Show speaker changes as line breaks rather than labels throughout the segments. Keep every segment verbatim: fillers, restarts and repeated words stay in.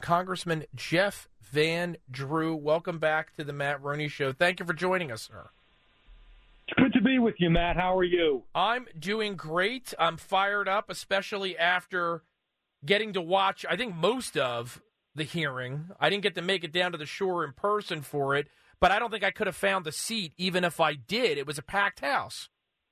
Congressman Jeff Van Drew. Welcome back to the Matt Roney Show. Thank you for joining us, sir.
It's good to be with you, Matt. How are you?
I'm doing great. I'm fired up, especially after getting to watch, I think, most of the hearing. I didn't get to make it down to the shore in person for it, but I don't think I could have found a seat even if I did. It was a packed house.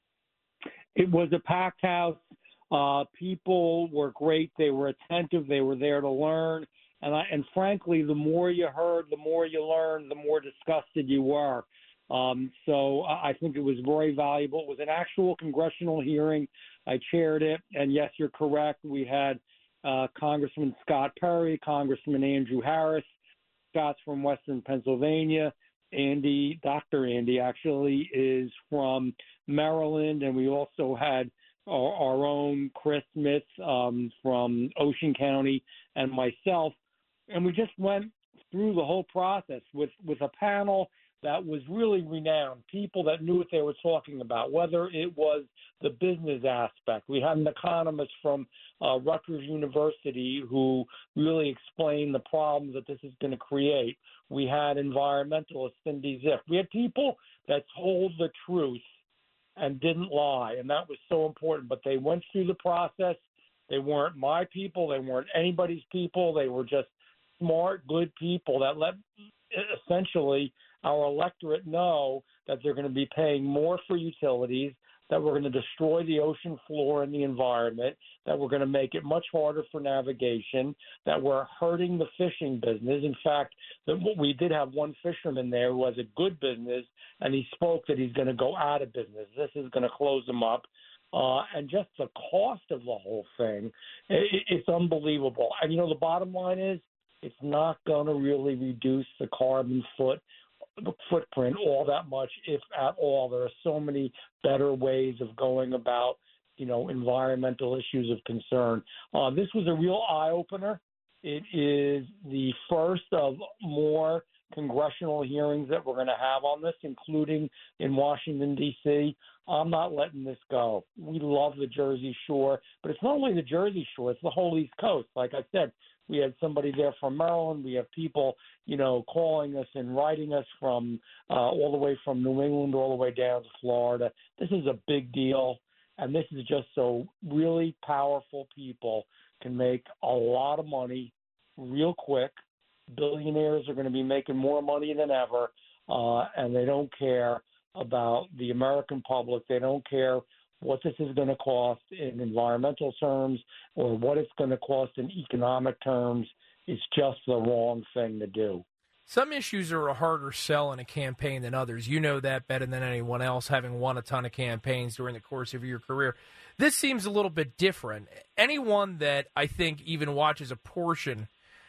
It was a packed house. Uh, people were great. They were attentive. They were there to learn. And, I, and frankly, the more you heard, the more you learned, the more disgusted you were. Um, so I think it was very valuable. It was an actual congressional hearing. I chaired it. And yes, you're correct. We had uh, Congressman Scott Perry, Congressman Andrew Harris. Scott's from Western Pennsylvania. Andy, Doctor Andy, actually, is from Maryland. And we also had our, our own Chris Smith um, from Ocean County and myself. And we just went through the whole process with, with a panel that was really renowned, people that knew what they were talking about, whether it was the business aspect. We had an economist from uh, Rutgers University who really explained the problems that this is going to create. We had environmentalist Cindy Ziff. We had people that told the truth and didn't lie, and that was so important. But they went through the process. They weren't my people. They weren't anybody's people. They were just smart, good people that let essentially our electorate know that they're going to be paying more for utilities, that we're going to destroy the ocean floor and the environment, that we're going to make it much harder for navigation, that we're hurting the fishing business. In fact, the, we did have one fisherman there who has a good business, and he spoke that he's going to go out of business. This is going to close him up. Uh, and just the cost of the whole thing, it, it's unbelievable. And, you know, the bottom line is it's not going to really reduce the carbon foot the footprint all that much, if at all. There are so many better ways of going about, you know, environmental issues of concern. Uh, this was a real eye-opener. It is the first of more congressional hearings that we're going to have on this, including in Washington, D C. I'm not letting this go. We love the Jersey Shore, but it's not only the Jersey Shore, it's the whole East Coast. Like I said, we had somebody there from Maryland. We have people, you know, calling us and writing us from uh, all the way from New England all the way down to Florida. This is a big deal, and this is just so really powerful people can make a lot of money real quick. Billionaires are going to be making more money than ever, uh, and they don't care about the American public. They don't care what this is going to cost in environmental terms or what it's going to cost in economic terms. It's just the wrong thing to do.
Some issues are a harder sell in a campaign than others. You know that better than anyone else, having won a ton of campaigns during the course of your career. This seems a little bit different. Anyone that I think even watches a portion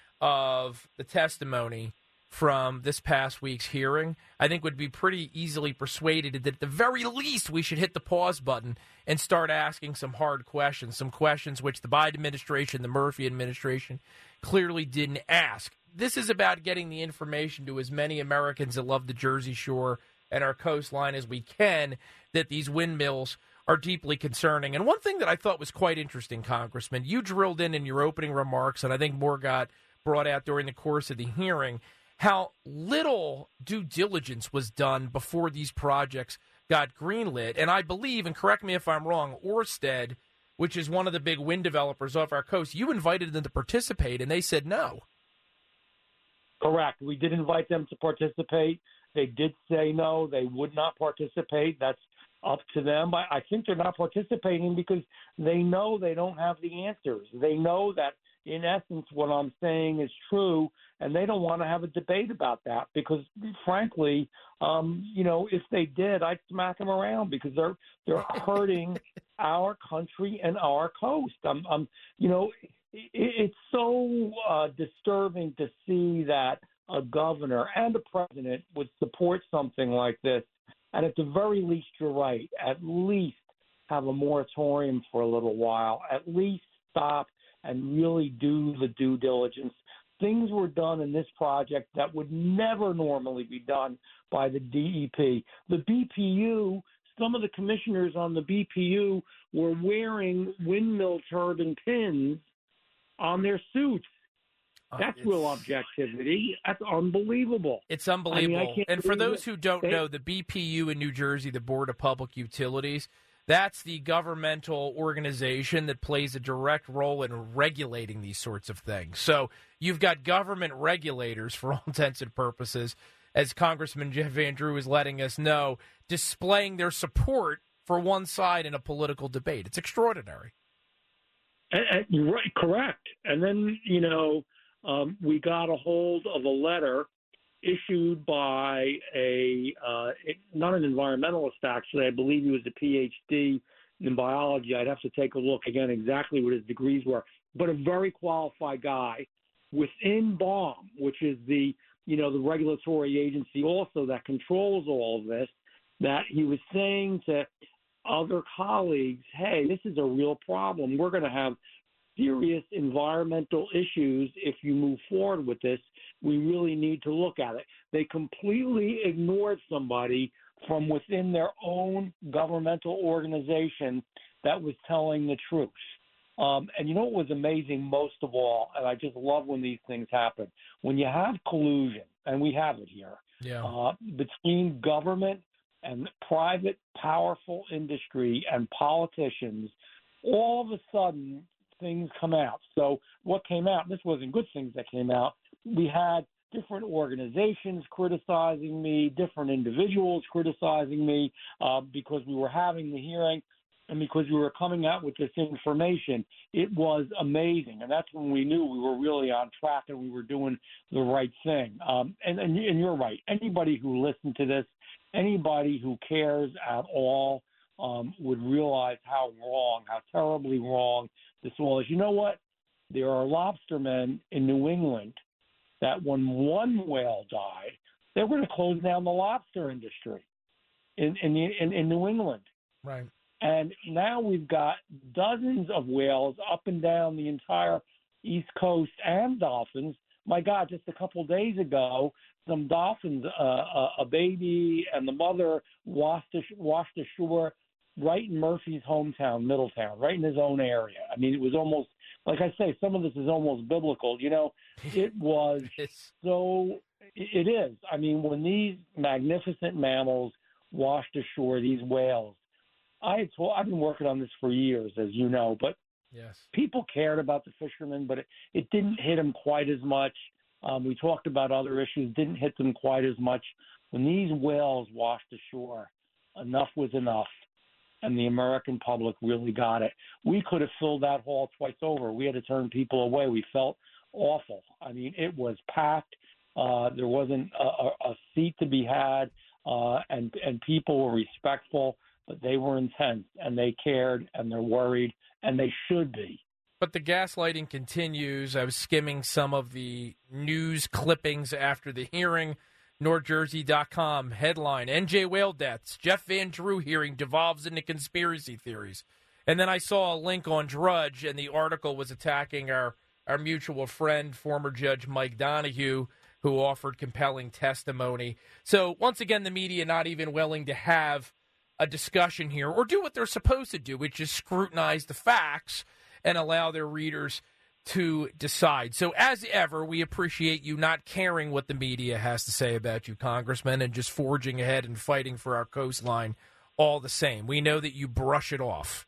of the testimony from this past week's hearing, I think would be pretty easily persuaded that at the very least we should hit the pause button and start asking some hard questions, some questions which the Biden administration, the Murphy administration clearly didn't ask. This is about getting the information to as many Americans that love the Jersey Shore and our coastline as we can, that these windmills are deeply concerning. And one thing that I thought was quite interesting, Congressman, you drilled in in your opening remarks, and I think more got brought out during the course of the hearing, how little due diligence was done before these projects got greenlit. And I believe, and correct me if I'm wrong, Ørsted, which is one of the big wind developers off our coast, you invited them to participate, and they said no.
Correct. We did invite them to participate. They did say no. They would not participate. That's up to them. I, I think they're not participating because they know they don't have the answers. They know that, in essence, what I'm saying is true, and they don't want to have a debate about that because, frankly, um, you know, if they did, I'd smack them around because they're they're hurting our country and our coast. Um, um, you know, it, it's so uh, disturbing to see that a governor and a president would support something like this. And at the very least, you're right. At least have a moratorium for a little while. At least stop and really do the due diligence. Things were done in this project that would never normally be done by the D E P. The B P U, some of the commissioners on the B P U were wearing windmill turbine pins on their suits. That's
it's,
real objectivity. That's unbelievable.
It's unbelievable.
I mean, I
and for those who don't
they,
know, the B P U in New Jersey, the Board of Public Utilities, that's the governmental organization that plays a direct role in regulating these sorts of things. So you've got government regulators, for all intents and purposes, as Congressman Jeff Van Drew is letting us know, displaying their support for one side in a political debate. It's extraordinary.
And, and you're right, correct. And then, you know, um, we got a hold of a letter issued by a, uh, not an environmentalist, actually. I believe he was a P H D in biology. I'd have to take a look again exactly what his degrees were, but a very qualified guy within B A U M, which is the, you know, the regulatory agency also that controls all of this, that he was saying to other colleagues, hey, this is a real problem. We're going to have serious environmental issues if you move forward with this. We really need to look at it. They completely ignored somebody from within their own governmental organization that was telling the truth. Um, and you know what was amazing most of all, and I just love when these things happen, when you have collusion, and we have it here,
yeah.
uh, between government and private powerful industry and politicians, all of a sudden things come out. So what came out, this wasn't good things that came out. We had different organizations criticizing me, different individuals criticizing me uh, because we were having the hearing and because we were coming out with this information. It was amazing. And that's when we knew we were really on track and we were doing the right thing. Um, and, and, and you're right. Anybody who listened to this, anybody who cares at all um, would realize how wrong, how terribly wrong this was. You know what? There are lobstermen in New England that when one whale died, they were going to close down the lobster industry in in, the, in in New England.
Right.
And now we've got dozens of whales up and down the entire East Coast and dolphins. My God, just a couple of days ago, some dolphins, uh, a, a baby and the mother washed, washed ashore right in Murphy's hometown, Middletown, right in his own area. I mean, it was almost, like I say, some of this is almost biblical. You know, it was so, it is. I mean, when these magnificent mammals washed ashore, these whales, I had told, I've been working on this for years, as you know, but
yes,
people cared about the fishermen, but it, it didn't hit them quite as much. Um, we talked about other issues, didn't hit them quite as much. When these whales washed ashore, enough was enough. And the American public really got it. We could have filled that hall twice over. We had to turn people away. We felt awful. I mean, it was packed. Uh, there wasn't a, a, a seat to be had, uh, and and people were respectful, but they were intense, and they cared, and they're worried, and they should be.
But the gaslighting continues. I was skimming some of the news clippings after the hearing. North Jersey dot com headline, N J whale deaths, Jeff Van Drew hearing devolves into conspiracy theories. And then I saw a link on Drudge, and the article was attacking our, our mutual friend, former Judge Mike Donahue, who offered compelling testimony. So once again, the media not even willing to have a discussion here or do what they're supposed to do, which is scrutinize the facts and allow their readers to decide. So as ever, we appreciate you not caring what the media has to say about you, Congressman, and just forging ahead and fighting for our coastline all the same. We know that you brush it off.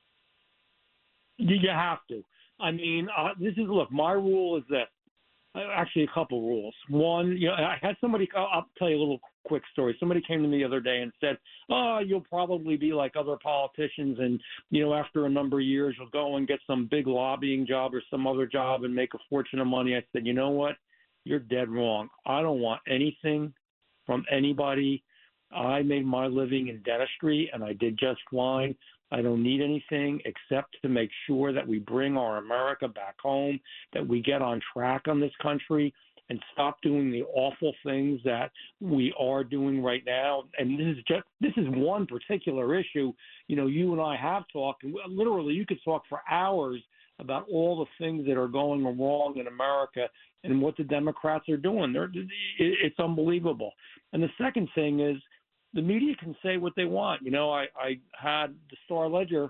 You have to. I mean, uh, this is, look, my rule is this. Actually, a couple rules. One, you know, I had somebody, I'll tell you a little quick story. Somebody came to me the other day and said, oh, you'll probably be like other politicians and, you know, after a number of years, you'll go and get some big lobbying job or some other job and make a fortune of money. I said, you know what? You're dead wrong. I don't want anything from anybody. I made my living in dentistry and I did just fine. I don't need anything except to make sure that we bring our America back home, that we get on track on this country and stop doing the awful things that we are doing right now. And this is just this is one particular issue. You know, you and I have talked, and literally you could talk for hours about all the things that are going wrong in America and what the Democrats are doing. They're, it's unbelievable. And the second thing is, the media can say what they want. You know, I, I had the Star Ledger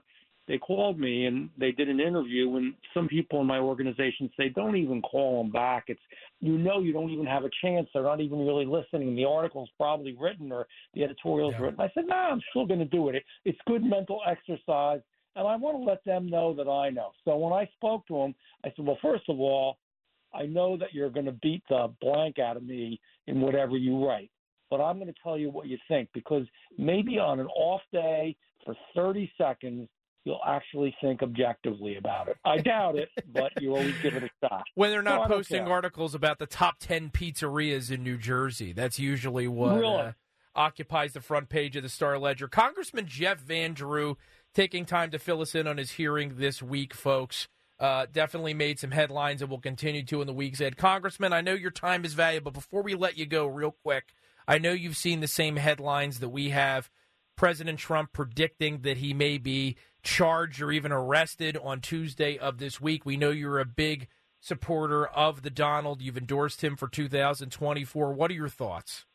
they called me and they did an interview, and some people in my organization say, don't even call them back. It's, you know, you don't even have a chance. They're not even really listening. The article's probably written or the editorial's
yeah.
written. I said, no, nah, I'm still going to do it. it. It's good mental exercise, and I want to let them know that I know. So when I spoke to them, I said, well, first of all, I know that you're going to beat the blank out of me in whatever you write, but I'm going to tell you what you think, because maybe on an off day for thirty seconds, you'll actually think objectively about it. I doubt it, but you always give it a shot.
When they're not
so
posting articles about the top ten pizzerias in New Jersey, that's usually what
really?
uh, occupies the front page of the Star-Ledger. Congressman Jeff Van Drew taking time to fill us in on his hearing this week, folks. Uh, definitely made some headlines and will continue to in the weeks ahead. Congressman, I know your time is valuable. Before we let you go real quick, I know you've seen the same headlines that we have. President Trump predicting that he may be charged or even arrested on Tuesday of this week. We know you're a big supporter of the Donald. You've endorsed him for two thousand twenty-four. What are your thoughts?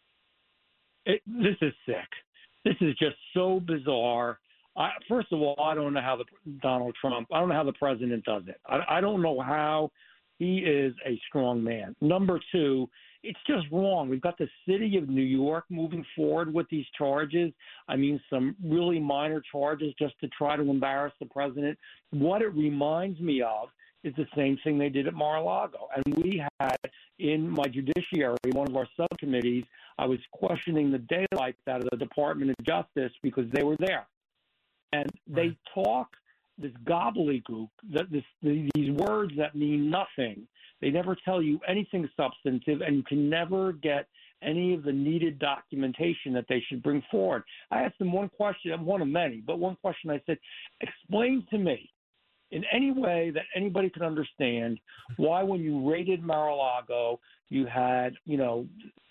It, this is sick. This is just so bizarre. I, first of all, I don't know how the Donald Trump, I don't know how the president does it. I, I don't know how he is a strong man. Number two, it's just wrong. We've got the city of New York moving forward with these charges. I mean, some really minor charges just to try to embarrass the president. What it reminds me of is the same thing they did at Mar-a-Lago. And we had in my judiciary, one of our subcommittees, I was questioning the daylights out of the Department of Justice because they were there. And they talk this gobbledygook, that this, these words that mean nothing. They never tell you anything substantive, and you can never get any of the needed documentation that they should bring forward. I asked them one question, one of many, but one question I said, explain to me in any way that anybody can understand why when you raided Mar-a-Lago, you had, you know,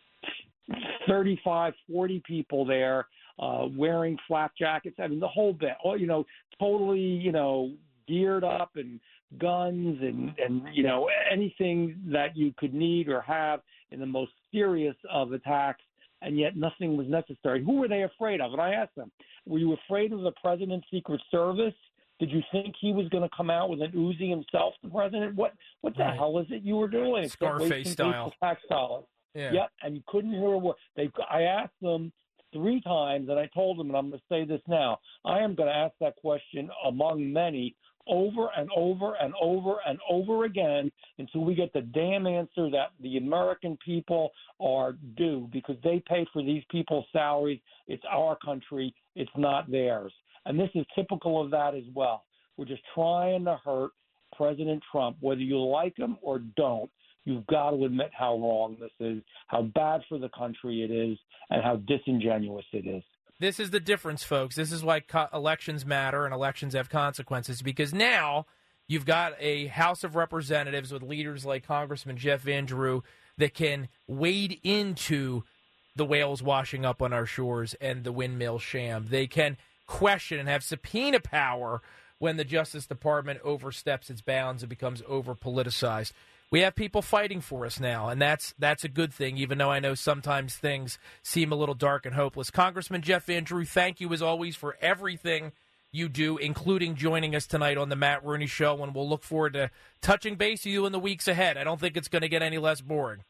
thirty-five, forty people there uh, wearing flak jackets. I mean, the whole bit, oh, you know, totally, you know, geared up and guns and, and, you know, anything that you could need or have in the most serious of attacks, and yet nothing was necessary. Who were they afraid of? And I asked them, were you afraid of the president's Secret Service? Did you think he was going to come out with an Uzi himself, the president? What what the
right.
hell is it you were doing?
Scarface style.
Tax dollars.
Yeah.
Yep, and you couldn't hear a word. They, I asked them three times, and I told them, and I'm going to say this now, I am going to ask that question among many over and over and over and over again until we get the damn answer that the American people are due, because they pay for these people's salaries. It's our country. It's not theirs. And this is typical of that as well. We're just trying to hurt President Trump, whether you like him or don't. You've got to admit how wrong this is, how bad for the country it is, and how disingenuous it is.
This is the difference, folks. This is why co- elections matter and elections have consequences, because now you've got a House of Representatives with leaders like Congressman Jeff Van Drew that can wade into the whales washing up on our shores and the windmill sham. They can question and have subpoena power when the Justice Department oversteps its bounds and becomes over-politicized. We have people fighting for us now, and that's that's a good thing, even though I know sometimes things seem a little dark and hopeless. Congressman Jeff Van Drew, thank you as always for everything you do, including joining us tonight on the Matt Rooney Show, and we'll look forward to touching base with you in the weeks ahead. I don't think it's going to get any less boring.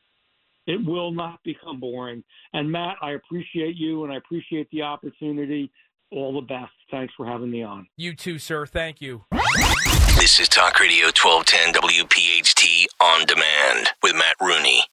It will not become boring. And, Matt, I appreciate you, and I appreciate the opportunity. All the best. Thanks for having me on.
You too, sir. Thank you.
This is Talk Radio twelve ten W P H T On Demand with Matt Rooney.